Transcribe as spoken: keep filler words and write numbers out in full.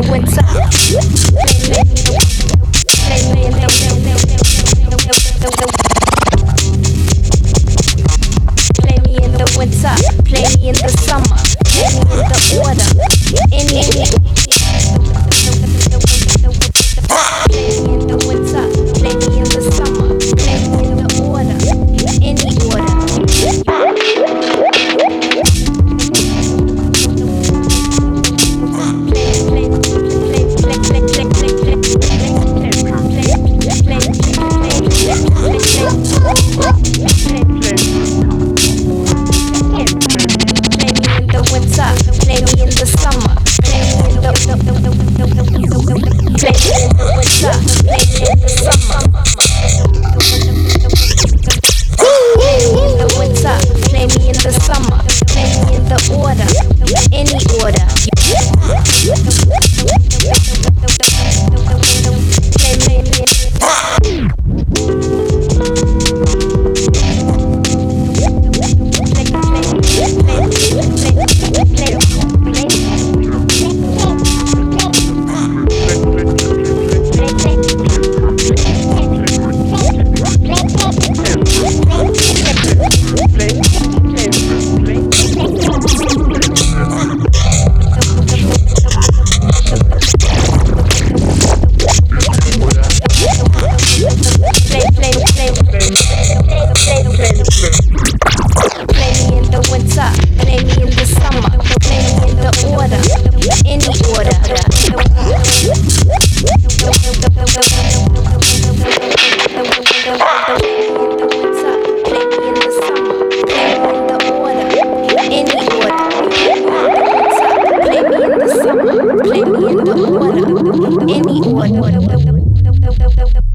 winter. Play me in the Play me in the winter. Play me in the summer. Play me in the order. Any Play me in the winter. Play me in the summer. Play me in the order. Any order. Play me in the order, any order.